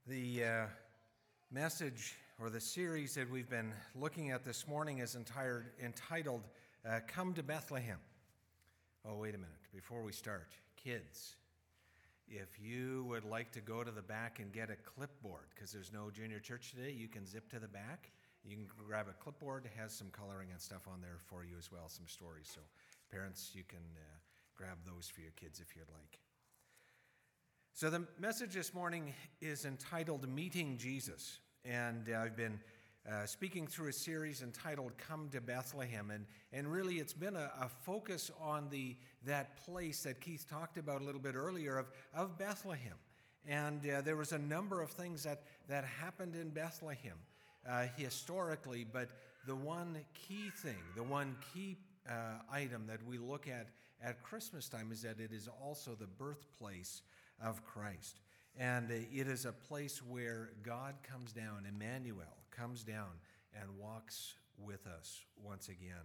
The message or the series that we've been looking at this morning is entitled Come to Bethlehem. Oh, wait a minute. Before we start, kids, if you would like to go to the back and get a clipboard, because there's no junior church today, you can zip to the back. You can grab a clipboard. It has some coloring and stuff on there for you as well, some stories. So parents, you can grab those for your kids if you'd like. So the message this morning is entitled Meeting Jesus, and I've been speaking through a series entitled Come to Bethlehem, and really it's been a focus on that place that Keith talked about a little bit earlier of Bethlehem. And there was a number of things that happened in Bethlehem historically, but the one key thing, the one key item that we look at Christmas time is that it is also the birthplace of Christ. And it is a place where God comes down, Emmanuel comes down and walks with us once again.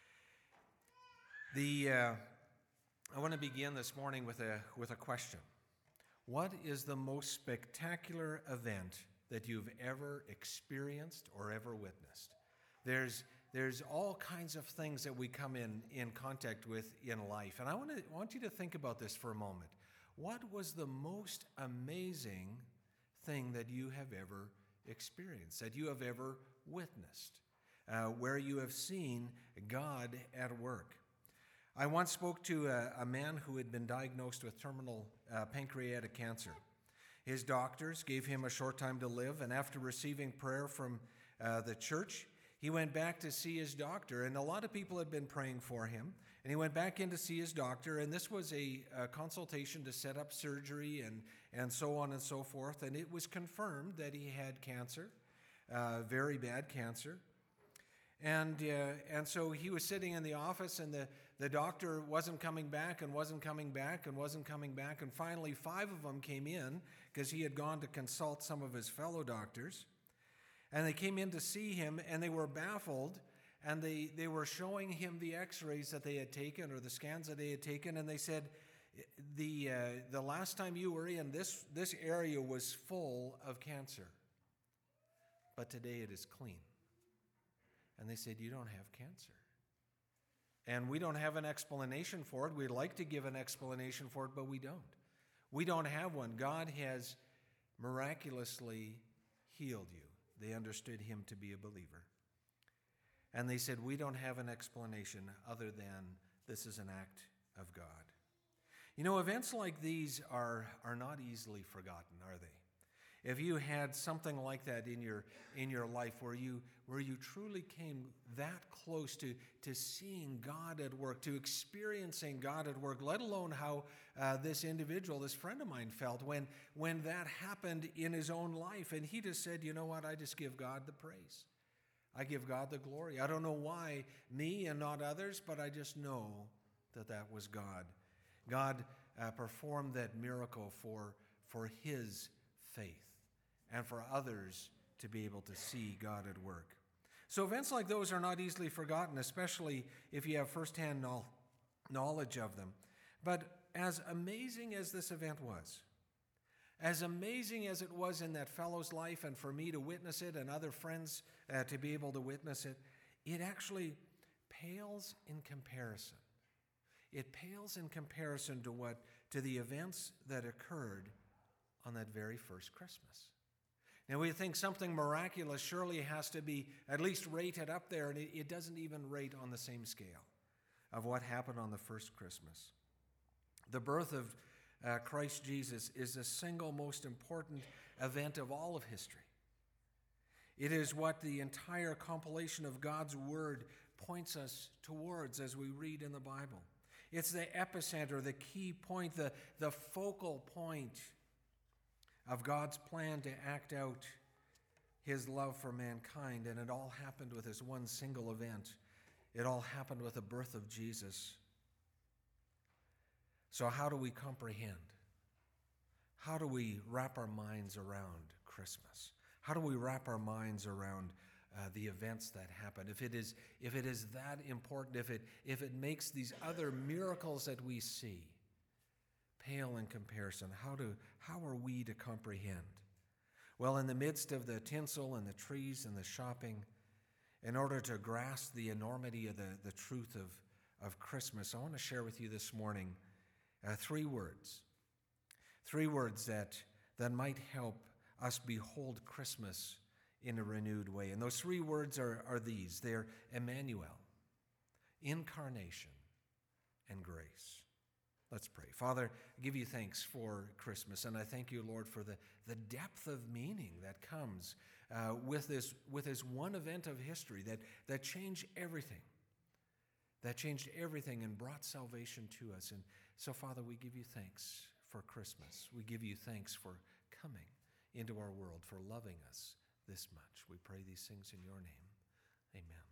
I want to begin this morning with a question. What is the most spectacular event that you've ever experienced or ever witnessed? There's all kinds of things that we come in contact with in life. And I want you to think about this for a moment. What was the most amazing thing that you have ever experienced, that you have ever witnessed, where you have seen God at work? I once spoke to a man who had been diagnosed with terminal pancreatic cancer. His doctors gave him a short time to live, and after receiving prayer from the church, he went back to see his doctor, and a lot of people had been praying for him. And he went back in to see his doctor, and this was a consultation to set up surgery and so on and so forth. And it was confirmed that he had cancer, very bad cancer. And so he was sitting in the office, and the doctor wasn't coming back and wasn't coming back and wasn't coming back. And finally, 5 of them came in because he had gone to consult some of his fellow doctors. And they came in to see him, and they were baffled, and they were showing him the x-rays that they had taken or the scans that they had taken, and they said, the last time you were in, this area was full of cancer, but today it is clean. And they said, you don't have cancer. And we don't have an explanation for it. We'd like to give an explanation for it, but we don't. We don't have one. God has miraculously healed you. They understood him to be a believer. And they said, we don't have an explanation other than this is an act of God. You know, events like these are not easily forgotten, are they? If you had something like that in your life where you truly came that close to seeing God at work, to experiencing God at work, let alone how this individual, this friend of mine, felt when that happened in his own life, and he just said, you know what, I just give God the praise. I give God the glory. I don't know why me and not others, but I just know that was God. God performed that miracle for his faith, and for others to be able to see God at work. So events like those are not easily forgotten, especially if you have firsthand knowledge of them. But as amazing as this event was, as amazing as it was in that fellow's life and for me to witness it and other friends to be able to witness it, it actually pales in comparison. It pales in comparison to the events that occurred on that very first Christmas. Now, we think something miraculous surely has to be at least rated up there, and it doesn't even rate on the same scale of what happened on the first Christmas. The birth of Christ Jesus is the single most important event of all of history. It is what the entire compilation of God's Word points us towards as we read in the Bible. It's the epicenter, the key point, the focal point of God's plan to act out his love for mankind, and it all happened with this one single event. It all happened with the birth of Jesus. So how do we comprehend? How do we wrap our minds around Christmas? How do we wrap our minds around the events that happen? If it is that important, if it makes these other miracles that we see pale in comparison, how are we to comprehend? Well, in the midst of the tinsel and the trees and the shopping, in order to grasp the enormity of the truth of Christmas, I want to share with you this morning three words that might help us behold Christmas in a renewed way. And those three words are these. They're Emmanuel, incarnation, and grace. Let's pray. Father, I give you thanks for Christmas, and I thank you, Lord, for the depth of meaning that comes with this one event of history that changed everything. That changed everything and brought salvation to us. And so, Father, we give you thanks for Christmas. We give you thanks for coming into our world, for loving us this much. We pray these things in your name. Amen.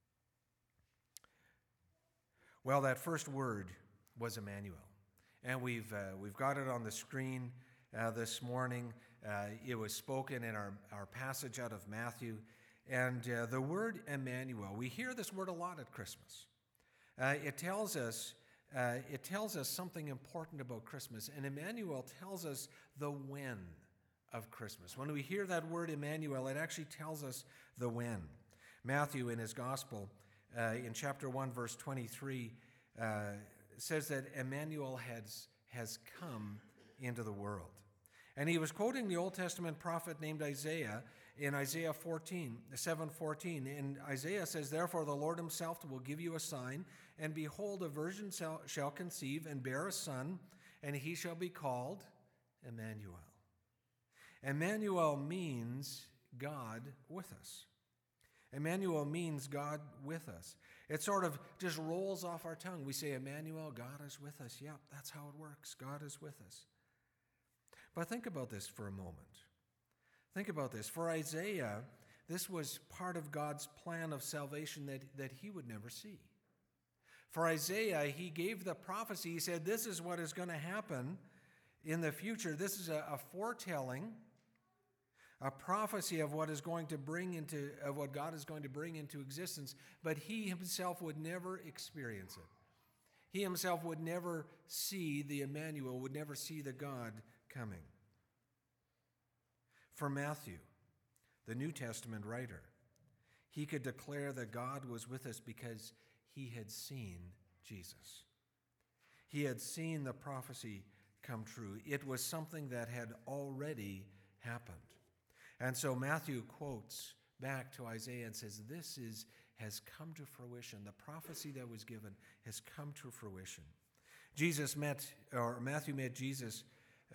Well, that first word was Emmanuel. And we've got it on the screen this morning. It was spoken in our passage out of Matthew. And the word Emmanuel, we hear this word a lot at Christmas. It tells us something important about Christmas. And Emmanuel tells us the when of Christmas. When we hear that word Emmanuel, it actually tells us the when. Matthew, in his gospel, in chapter 1, verse 23, says that Emmanuel has come into the world. And he was quoting the Old Testament prophet named Isaiah in Isaiah 7:14. And Isaiah says, "Therefore the Lord himself will give you a sign, and behold, a virgin shall conceive and bear a son, and he shall be called Emmanuel." Emmanuel means God with us. Emmanuel means God with us. It sort of just rolls off our tongue. We say, Emmanuel, God is with us. Yep, that's how it works. God is with us. But think about this for a moment. Think about this. For Isaiah, this was part of God's plan of salvation that he would never see. For Isaiah, he gave the prophecy. He said, this is what is going to happen in the future. This is a foretelling, a prophecy of what God is going to bring into existence, but he himself would never experience it. He himself would never see the Emmanuel, would never see the God coming. For Matthew, the New Testament writer, he could declare that God was with us because he had seen Jesus. He had seen the prophecy come true. It was something that had already happened. And so Matthew quotes back to Isaiah and says, has come to fruition. The prophecy that was given has come to fruition. Matthew met Jesus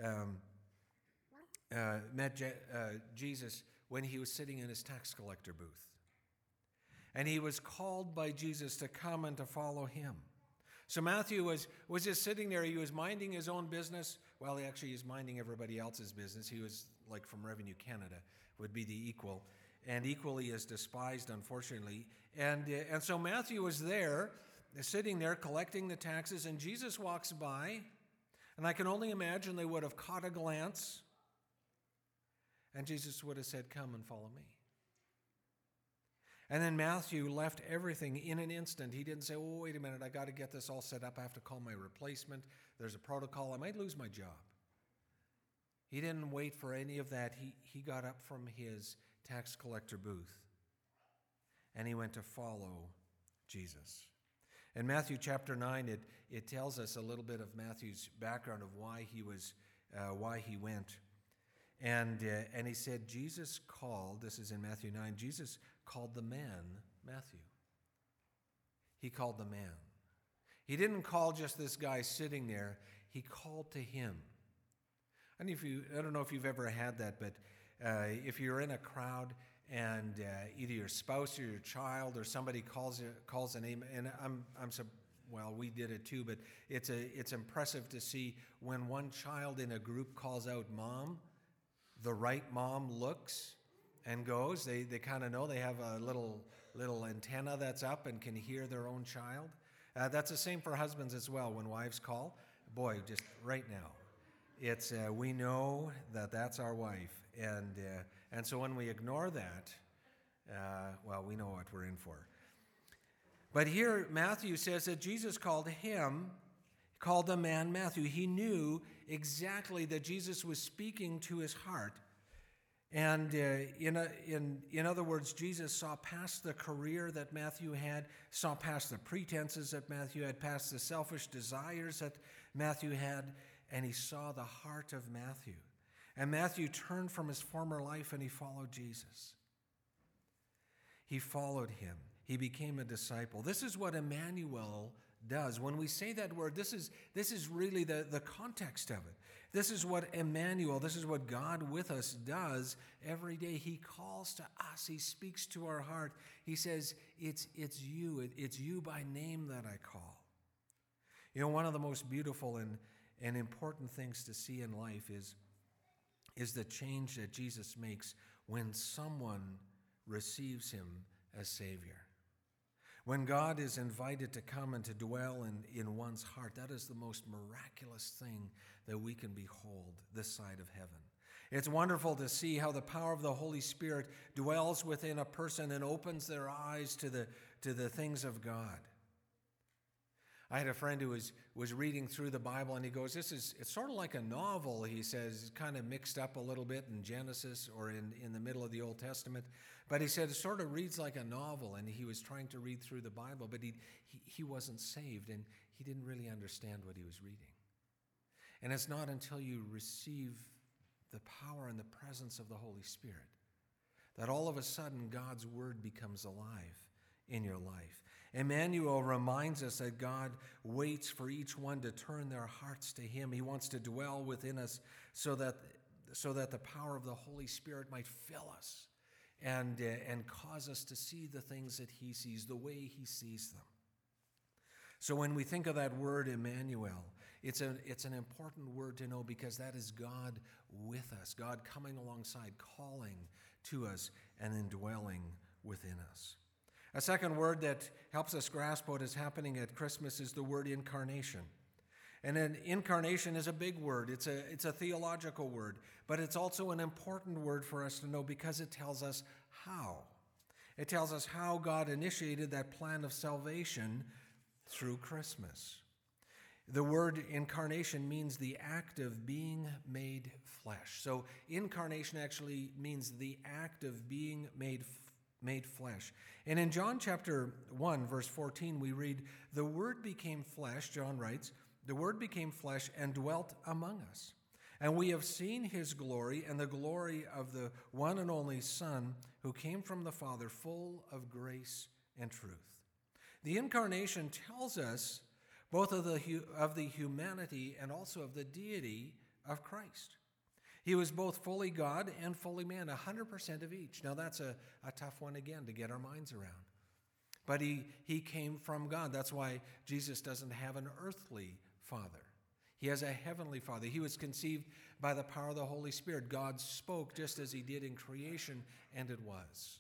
Jesus when he was sitting in his tax collector booth. And he was called by Jesus to come and to follow him. So Matthew was just sitting there. He was minding his own business. Well, he actually is minding everybody else's business. He was like from Revenue Canada, would be the equal, and equally as despised, unfortunately. And so Matthew was there, sitting there collecting the taxes, and Jesus walks by, and I can only imagine they would have caught a glance, and Jesus would have said, "Come and follow me." And then Matthew left everything in an instant. He didn't say, "Oh, wait a minute, I got to get this all set up. I have to call my replacement. There's a protocol. I might lose my job." He didn't wait for any of that. He got up from his tax collector booth, and he went to follow Jesus. In Matthew chapter 9, it tells us a little bit of Matthew's background of why he went. And he said, Jesus called, this is in Matthew 9, Jesus called the man Matthew. He called the man. He didn't call just this guy sitting there. He called to him. I don't know if you've ever had that, but if you're in a crowd and either your spouse or your child or somebody calls a name, and we did it too, but it's impressive to see when one child in a group calls out "mom," the right mom looks and goes. They kind of know. They have a little antenna that's up and can hear their own child. That's the same for husbands as well. When wives call, boy, just right now, it's we know that that's our wife, and so when we ignore that, we know what we're in for. But here Matthew says that Jesus called the man Matthew. He knew exactly that Jesus was speaking to his heart. And in other words, Jesus saw past the career that Matthew had, saw past the pretenses that Matthew had, past the selfish desires that Matthew had, and he saw the heart of Matthew. And Matthew turned from his former life and he followed Jesus. He followed him. He became a disciple. This is what Emmanuel does. When we say that word, this is really the context of it. This is what Emmanuel, this is what God with us does every day. He calls to us. He speaks to our heart. He says, it's you by name that I call. You know, one of the most beautiful and important things to see in life is the change that Jesus makes when someone receives him as Savior. When God is invited to come and to dwell in one's heart, that is the most miraculous thing that we can behold this side of heaven. It's wonderful to see how the power of the Holy Spirit dwells within a person and opens their eyes to the things of God. I had a friend who was reading through the Bible, and he goes, it's sort of like a novel, he says. It's kind of mixed up a little bit in Genesis or in the middle of the Old Testament. But he said it sort of reads like a novel, and he was trying to read through the Bible, but he wasn't saved, and he didn't really understand what he was reading. And it's not until you receive the power and the presence of the Holy Spirit that all of a sudden God's word becomes alive in your life. Emmanuel reminds us that God waits for each one to turn their hearts to him. He wants to dwell within us so that the power of the Holy Spirit might fill us and cause us to see the things that he sees, the way he sees them. So when we think of that word Emmanuel, it's an important word to know, because that is God with us, God coming alongside, calling to us and indwelling within us. A second word that helps us grasp what is happening at Christmas is the word incarnation. And an incarnation is a big word. It's a theological word, but it's also an important word for us to know, because it tells us how. It tells us how God initiated that plan of salvation through Christmas. The word incarnation means the act of being made flesh. So incarnation actually means the act of being made flesh. And in John chapter 1, verse 14, we read, "The Word became flesh," John writes, "the Word became flesh and dwelt among us. And we have seen his glory, and the glory of the one and only Son who came from the Father, full of grace and truth." The incarnation tells us both of the humanity and also of the deity of Christ. He was both fully God and fully man, 100% of each. Now that's a tough one again to get our minds around. But he came from God. That's why Jesus doesn't have an earthly father. He has a heavenly Father. He was conceived by the power of the Holy Spirit. God spoke just as he did in creation, and it was.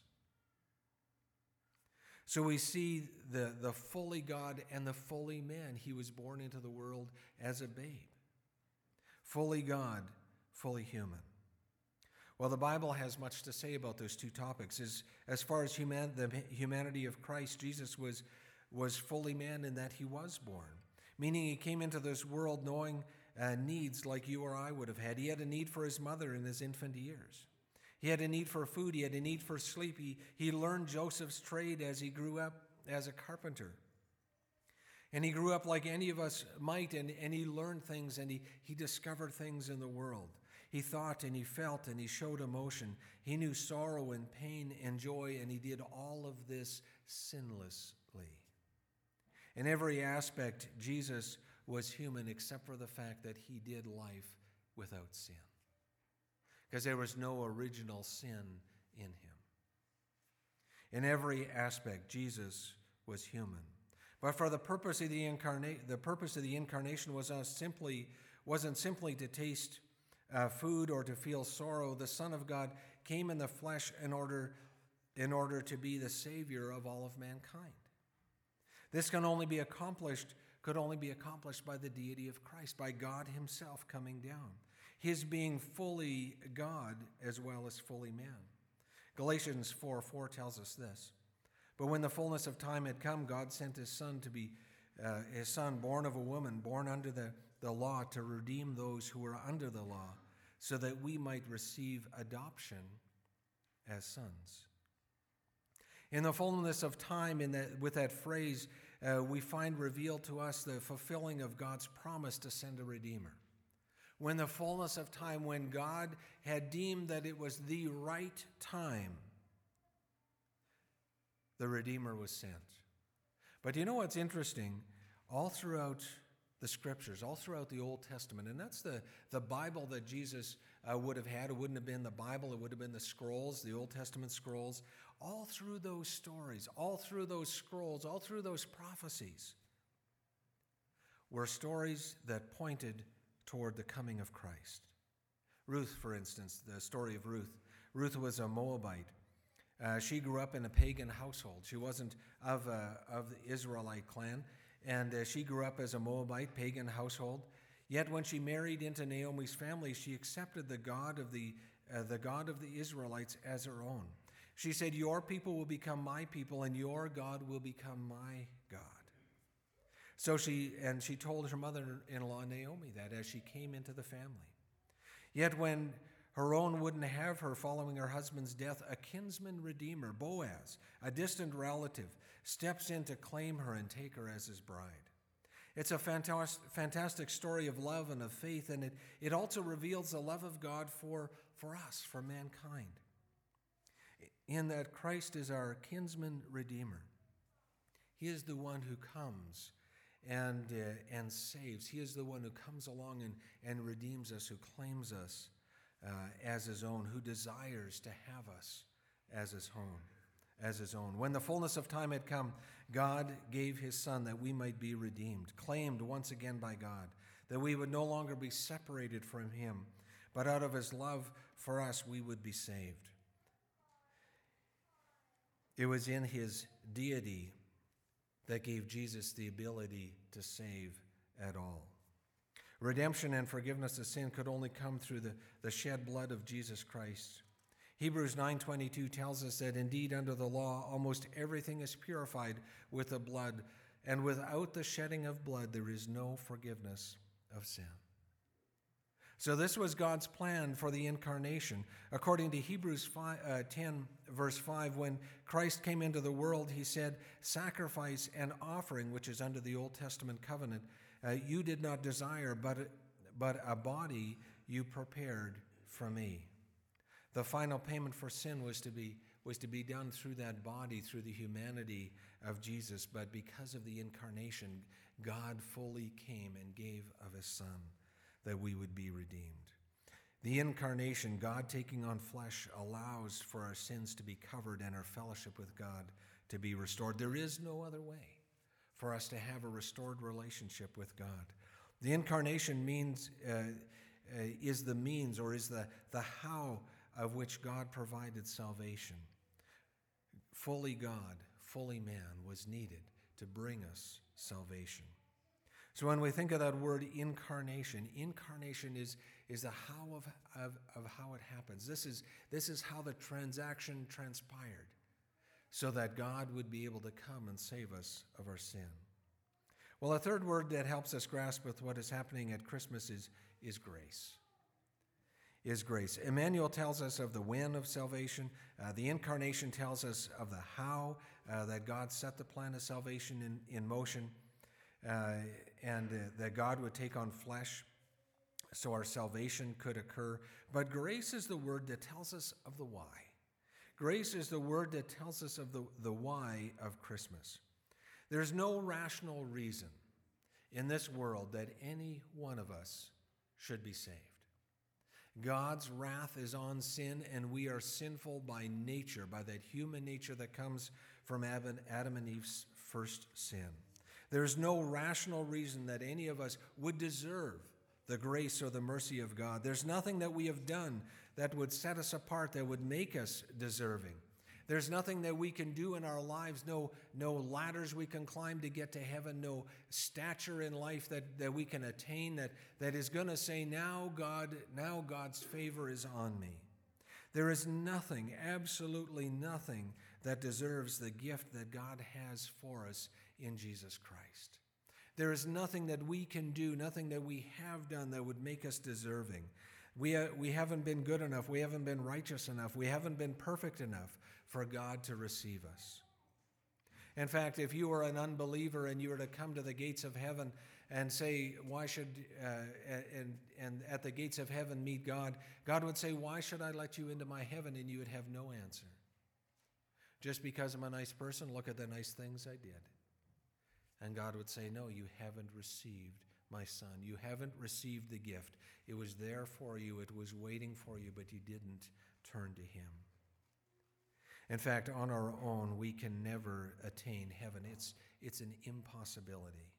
So we see the fully God and the fully man. He was born into the world as a babe. Fully God, fully human. Well, the Bible has much to say about those two topics. As far as the humanity of Christ, Jesus was fully man in that he was born, meaning he came into this world knowing needs like you or I would have had. He had a need for his mother in his infant years. He had a need for food. He had a need for sleep. He learned Joseph's trade as he grew up as a carpenter. And he grew up like any of us might, and he learned things, and he discovered things in the world. He thought and he felt and he showed emotion. He knew sorrow and pain and joy, and he did all of this sinlessly. In every aspect, Jesus was human except for the fact that he did life without sin, because there was no original sin in him. In every aspect, Jesus was human. But for the purpose of the incarnation wasn't simply to taste food or to feel sorrow. The Son of God came in the flesh in order to be the Savior of all of mankind. This could only be accomplished by the deity of Christ, by God himself coming down, his being fully God as well as fully man. Galatians 4:4 tells us this: "But when the fullness of time had come, God sent his Son to be born of a woman, born under the law, to redeem those who were under the law, so that we might receive adoption as sons. In the fullness of time, with that phrase, we find revealed to us the fulfilling of God's promise to send a Redeemer. When the fullness of time, when God had deemed that it was the right time, the Redeemer was sent. But you know what's interesting? All throughout the Scriptures, all throughout the Old Testament, and that's the Bible that Jesus would have had. It wouldn't have been the Bible, it would have been the scrolls, the Old Testament scrolls. All through those stories, all through those scrolls, all through those prophecies were stories that pointed toward the coming of Christ. Ruth, for instance, the story of Ruth. Ruth was a Moabite. She grew up in a pagan household. She wasn't of the Israelite clan, and she grew up as a Moabite, pagan household. Yet when she married into Naomi's family, she accepted the God of the Israelites as her own. She said, "Your people will become my people, and your God will become my God." So she told her mother-in-law Naomi that as she came into the family. Yet when her own wouldn't have her following her husband's death, a kinsman redeemer, Boaz, a distant relative, steps in to claim her and take her as his bride. It's a fantastic story of love and of faith, and it also reveals the love of God for us, for mankind, in that Christ is our kinsman redeemer. He is the one who comes and saves. He is the one who comes along and redeems us, who claims us as his own, who desires to have us as his own. When the fullness of time had come, God gave his Son that we might be redeemed, claimed once again by God, that we would no longer be separated from him, but out of his love for us we would be saved. It was in his deity that gave Jesus the ability to save at all. Redemption and forgiveness of sin could only come through the shed blood of Jesus Christ. Hebrews 9:22 tells us that indeed under the law almost everything is purified with the blood, and without the shedding of blood there is no forgiveness of sin. So this was God's plan for the incarnation. According to Hebrews 10, verse 5, when Christ came into the world, he said, "Sacrifice and offering," which is under the Old Testament covenant, "you did not desire, but a body you prepared for me." The final payment for sin was to be done through that body, through the humanity of Jesus. But because of the incarnation, God fully came and gave of his Son that we would be redeemed. The incarnation, God taking on flesh, allows for our sins to be covered and our fellowship with God to be restored. There is no other way for us to have a restored relationship with God. The incarnation is the means, or is the how of which God provided salvation. Fully God, fully man was needed to bring us salvation. So when we think of that word incarnation is the how of how it happens. This is how the transaction transpired, so that God would be able to come and save us of our sin. Well, a third word that helps us grasp with what is happening at Christmas is grace. Is grace. Emmanuel tells us of the when of salvation. The incarnation tells us of the how, that God set the plan of salvation in motion, and that God would take on flesh so our salvation could occur. But grace is the word that tells us of the why. Grace is the word that tells us of the why of Christmas. There's no rational reason in this world that any one of us should be saved. God's wrath is on sin, and we are sinful by nature, by that human nature that comes from Adam and Eve's first sin. There's no rational reason that any of us would deserve the grace or the mercy of God. There's nothing that we have done that would set us apart, that would make us deserving. There's nothing that we can do in our lives, no ladders we can climb to get to heaven, no stature in life that we can attain that is going to say, now God's favor is on me. There is nothing, absolutely nothing, that deserves the gift that God has for us in Jesus Christ. There is nothing that we can do, nothing that we have done that would make us deserving. We haven't been good enough. We haven't been righteous enough. We haven't been perfect enough for God to receive us. In fact, if you were an unbeliever and you were to come to the gates of heaven and say, why should, and at the gates of heaven meet God, God would say, why should I let you into my heaven? And you would have no answer. Just because I'm a nice person, look at the nice things I did. And God would say, no, you haven't received my son. You haven't received the gift. It was there for you. It was waiting for you, but you didn't turn to him. In fact, on our own, we can never attain heaven. It's an impossibility.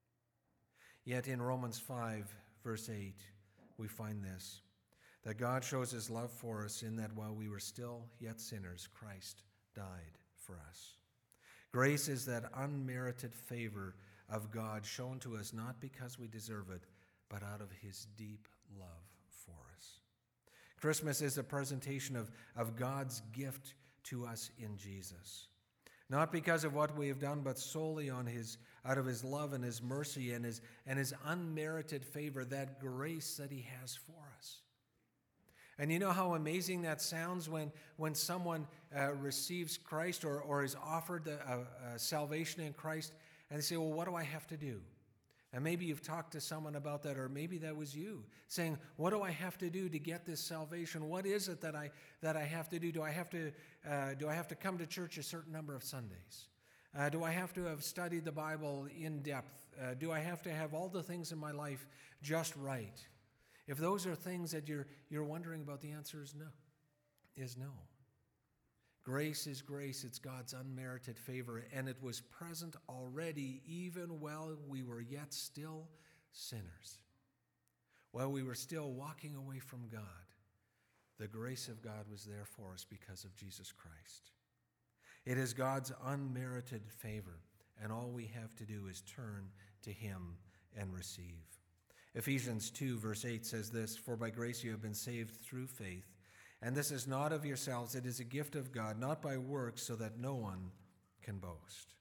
Yet in Romans 5, verse 8, we find this, that God shows his love for us in that while we were still yet sinners, Christ died for us. Grace is that unmerited favor of God shown to us not because we deserve it, but out of his deep love for us. Christmas is a presentation of God's gift to us in Jesus. Not because of what we have done, but solely out of his love and his mercy and his unmerited favor, that grace that he has for us. And you know how amazing that sounds when someone receives Christ or is offered salvation in Christ, and they say, well, what do I have to do? And maybe you've talked to someone about that, or maybe that was you, saying, what do I have to do to get this salvation? What is it that I have to do? Do I have to come to church a certain number of Sundays? Do I have to have studied the Bible in depth? Do I have to have all the things in my life just right? If those are things that you're wondering about, the answer is no. Grace is grace. It's God's unmerited favor, and it was present already even while we were yet still sinners. While we were still walking away from God, the grace of God was there for us because of Jesus Christ. It is God's unmerited favor, and all we have to do is turn to him and receive. Ephesians 2, verse 8 says this, "For by grace you have been saved through faith, and this is not of yourselves, it is a gift of God, not by works, so that no one can boast."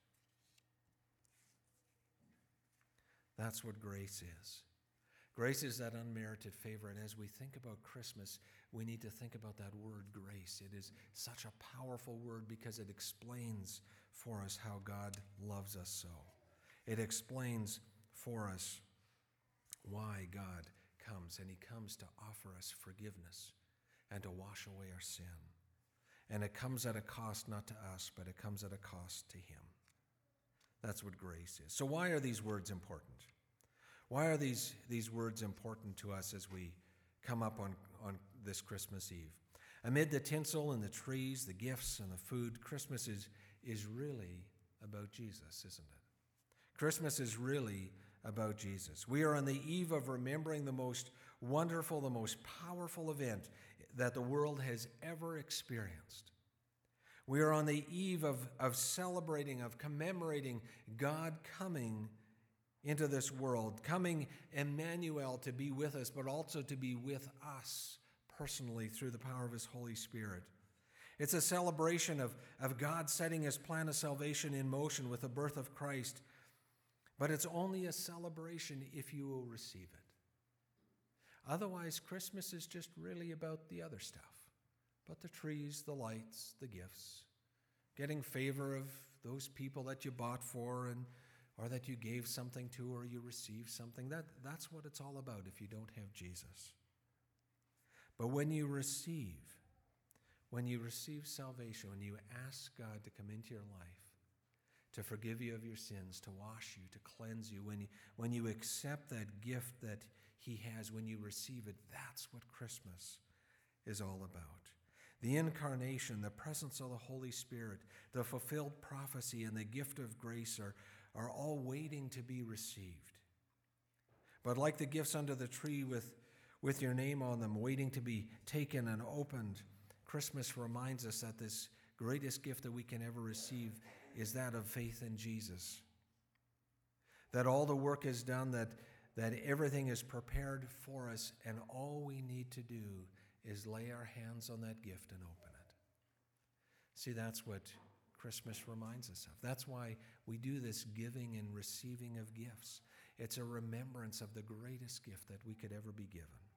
That's what grace is. Grace is that unmerited favor, and as we think about Christmas, we need to think about that word grace. It is such a powerful word because it explains for us how God loves us so. It explains for us why God comes, and he comes to offer us forgiveness and to wash away our sin. And it comes at a cost not to us, but it comes at a cost to him. That's what grace is. So why are these words important? Why are these words important to us as we come up on this Christmas Eve? Amid the tinsel and the trees, the gifts and the food, Christmas is really about Jesus, isn't it? Christmas is really about Jesus. We are on the eve of remembering the most wonderful, the most powerful event that the world has ever experienced. We are on the eve of celebrating, of commemorating God coming into this world, coming Emmanuel to be with us, but also to be with us personally through the power of his Holy Spirit. It's a celebration of God setting his plan of salvation in motion with the birth of Christ, but it's only a celebration if you will receive it. Otherwise, Christmas is just really about the other stuff, but the trees, the lights, the gifts, getting favor of those people that you bought for or that you gave something to or you received something. That's what it's all about if you don't have Jesus. But when you receive salvation, when you ask God to come into your life, to forgive you of your sins, to wash you, to cleanse you, when you accept that gift that he has, when you receive it, that's what Christmas is all about. The incarnation, the presence of the Holy Spirit, the fulfilled prophecy, and the gift of grace are all waiting to be received. But like the gifts under the tree with your name on them, waiting to be taken and opened, Christmas reminds us that this greatest gift that we can ever receive is that of faith in Jesus. That all the work is done, that everything is prepared for us, and all we need to do is lay our hands on that gift and open it. See, that's what Christmas reminds us of. That's why we do this giving and receiving of gifts. It's a remembrance of the greatest gift that we could ever be given.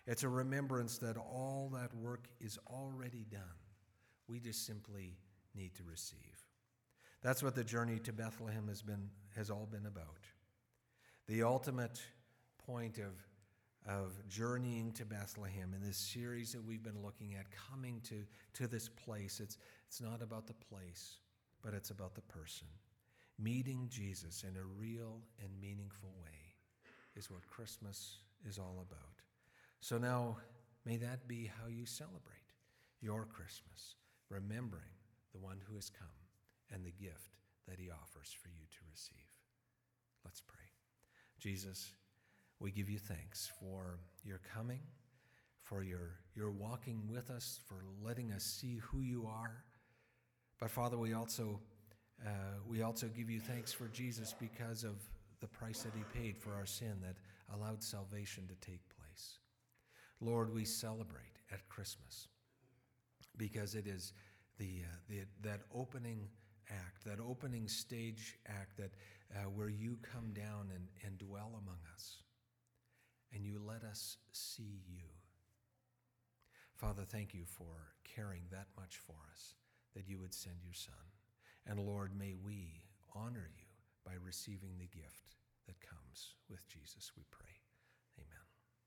It's a remembrance that all that work is already done. We just simply need to receive. That's what the journey to Bethlehem has all been about. The ultimate point of journeying to Bethlehem in this series that we've been looking at, coming to this place, it's not about the place, but it's about the person. Meeting Jesus in a real and meaningful way is what Christmas is all about. So now, may that be how you celebrate your Christmas, remembering the one who has come and the gift that he offers for you to receive. Let's pray. Jesus, we give you thanks for your coming, for your walking with us, for letting us see who you are. But Father, we also give you thanks for Jesus because of the price that he paid for our sin that allowed salvation to take place. Lord, we celebrate at Christmas because it is that opening act, that opening stage act that where you come down and dwell among us, and you let us see you. Father, thank you for caring that much for us, that you would send your Son. And Lord, may we honor you by receiving the gift that comes with Jesus, we pray. Amen.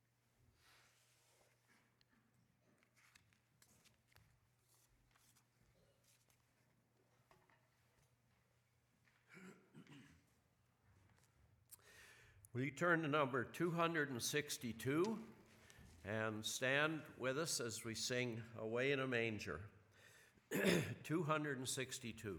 Will you turn to number 262 and stand with us as we sing Away in a Manger? 262.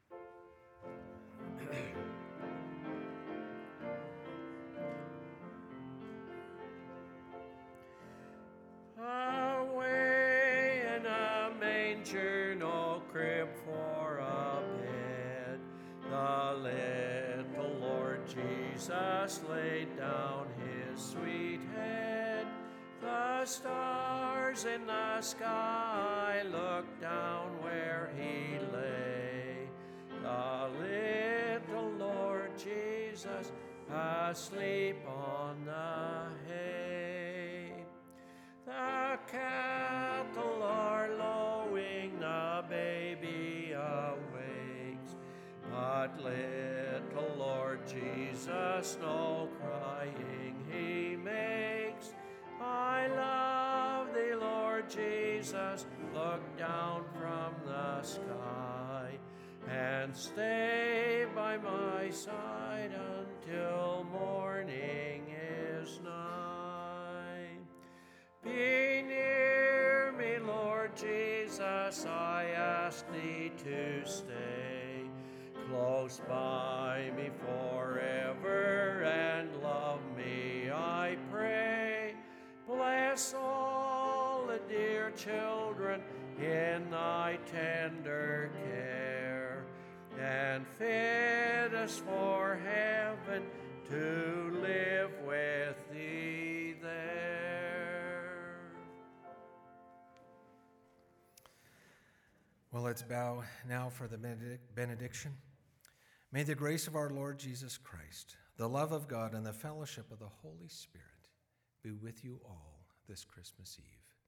Away in a manger, no crib for a bed, the little Lord Jesus laid down his sweet head. The stars in the sky looked down where he lay. The little Lord Jesus asleep on the hay. The cattle are lowing, the baby awakes, but little Lord Jesus no crying he makes. I love thee, Lord Jesus, look down from the sky and stay by my side until morning is nigh. Be near me, Lord Jesus, I ask thee to stay close by me forever and love me, I pray. Bless all the dear children in thy tender care, and fit us for heaven to live with thee there. Well, let's bow now for the benediction. May the grace of our Lord Jesus Christ, the love of God, and the fellowship of the Holy Spirit be with you all this Christmas Eve.